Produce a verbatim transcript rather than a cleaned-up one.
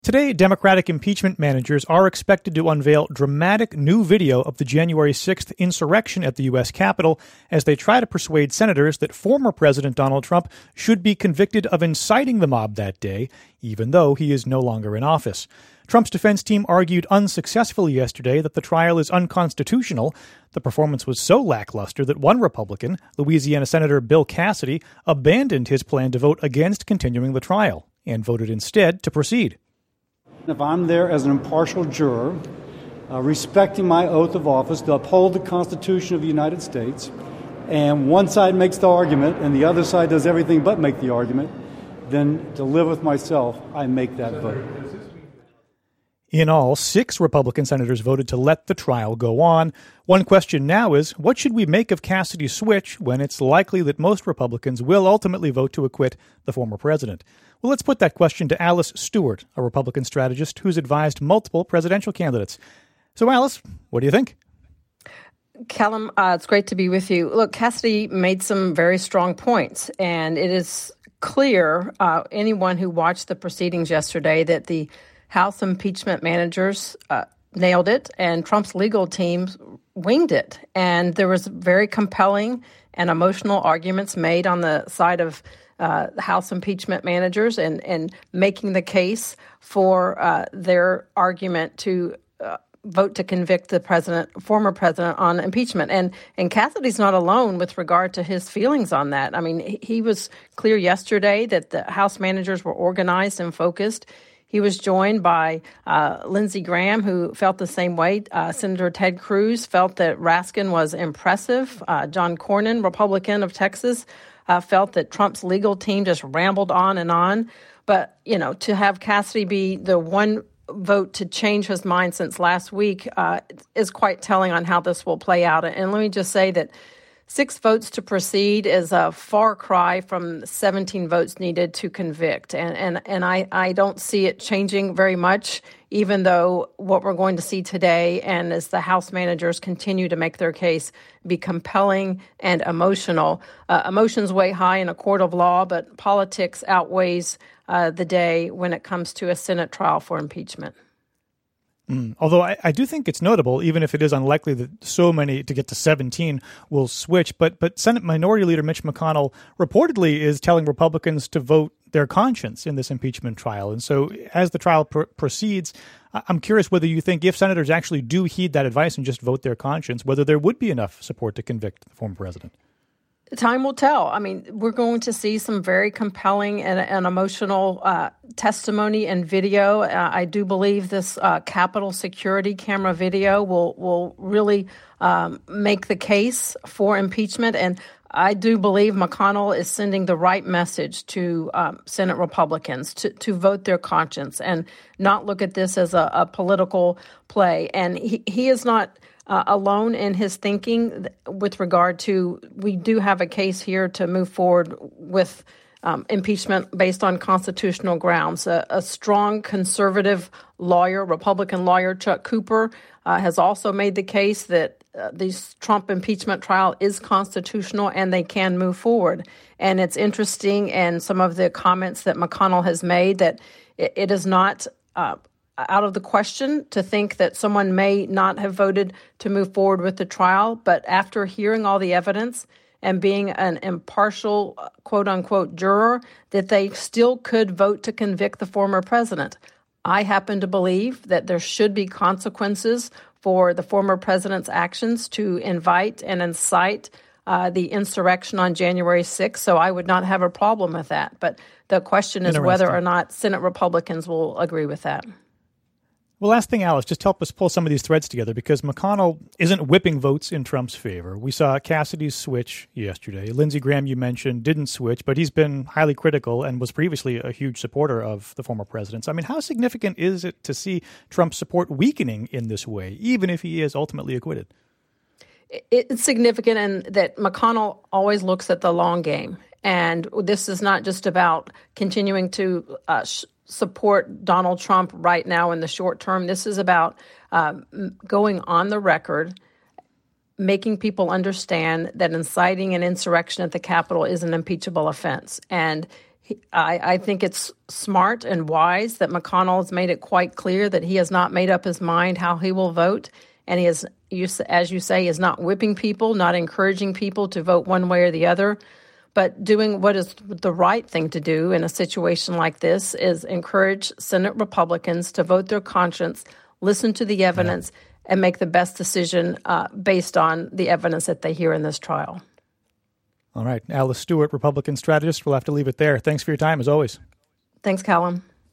Today, Democratic impeachment managers are expected to unveil dramatic new video of the January sixth insurrection at the U S Capitol as they try to persuade senators that former President Donald Trump should be convicted of inciting the mob that day, even though he is no longer in office. Trump's defense team argued unsuccessfully yesterday that the trial is unconstitutional. The performance was so lackluster that one Republican, Louisiana Senator Bill Cassidy, abandoned his plan to vote against continuing the trial and voted instead to proceed. If I'm there as an impartial juror, uh, respecting my oath of office to uphold the Constitution of the United States, and one side makes the argument and the other side does everything but make the argument, then to live with myself, I make that vote. In all, six Republican senators voted to let the trial go on. One question now is, what should we make of Cassidy's switch when it's likely that most Republicans will ultimately vote to acquit the former president? Well, let's put that question to Alice Stewart, a Republican strategist who's advised multiple presidential candidates. So, Alice, what do you think? Callum, uh, it's great to be with you. Look, Cassidy made some very strong points, and it is clear, uh, anyone who watched the proceedings yesterday, that the House impeachment managers uh, nailed it, and Trump's legal team winged it. And there was very compelling and emotional arguments made on the side of uh, House impeachment managers and, and making the case for uh, their argument to uh, vote to convict the president, former president, on impeachment. And and Cassidy's not alone with regard to his feelings on that. I mean, he, he was clear yesterday that the House managers were organized and focused. He was joined by uh, Lindsey Graham, who felt the same way. Uh, Senator Ted Cruz felt that Raskin was impressive. Uh, John Cornyn, Republican of Texas, uh, felt that Trump's legal team just rambled on and on. But, you know, to have Cassidy be the one vote to change his mind since last week uh, is quite telling on how this will play out. And let me just say that six votes to proceed is a far cry from seventeen votes needed to convict. And and, and I, I don't see it changing very much, even though what we're going to see today, and as the House managers continue to make their case, be compelling and emotional. Uh, emotions weigh high in a court of law, but politics outweighs uh, the day when it comes to a Senate trial for impeachment. Mm. Although I, I do think it's notable, even if it is unlikely that so many, to get to seventeen, will switch. But but Senate Minority Leader Mitch McConnell reportedly is telling Republicans to vote their conscience in this impeachment trial. And so as the trial pr- proceeds, I'm curious whether you think if senators actually do heed that advice and just vote their conscience, whether there would be enough support to convict the former president. Time will tell. I mean, we're going to see some very compelling and, and emotional uh, testimony and video. Uh, I do believe this uh, Capitol security camera video will will really um, make the case for impeachment. And I do believe McConnell is sending the right message to um, Senate Republicans to, to vote their conscience and not look at this as a, a political play. And he, he is not Uh, alone in his thinking with regard to, we do have a case here to move forward with um, impeachment based on constitutional grounds. A, a strong conservative lawyer, Republican lawyer, Chuck Cooper, uh, has also made the case that uh, this Trump impeachment trial is constitutional and they can move forward. And it's interesting, and some of the comments that McConnell has made, that it, it is not uh, out of the question to think that someone may not have voted to move forward with the trial. But after hearing all the evidence and being an impartial, quote unquote, juror, that they still could vote to convict the former president. I happen to believe that there should be consequences for the former president's actions to invite and incite uh, the insurrection on January sixth. So I would not have a problem with that. But the question is whether or not Senate Republicans will agree with that. Well, last thing, Alice, just help us pull some of these threads together, because McConnell isn't whipping votes in Trump's favor. We saw Cassidy's switch yesterday. Lindsey Graham, you mentioned, didn't switch, but he's been highly critical and was previously a huge supporter of the former president. So, I mean, how significant is it to see Trump's support weakening in this way, even if he is ultimately acquitted? It's significant in that McConnell always looks at the long game. And this is not just about continuing to uh, sh- support Donald Trump right now in the short term. This is about um, going on the record, making people understand that inciting an insurrection at the Capitol is an impeachable offense. And I, I think it's smart and wise that McConnell has made it quite clear that he has not made up his mind how he will vote. And he is, as you say, is not whipping people, not encouraging people to vote one way or the other, but doing what is the right thing to do in a situation like this is encourage Senate Republicans to vote their conscience, listen to the evidence, yeah. and make the best decision uh, based on the evidence that they hear in this trial. All right. Alice Stewart, Republican strategist. We'll have to leave it there. Thanks for your time, as always. Thanks, Callum.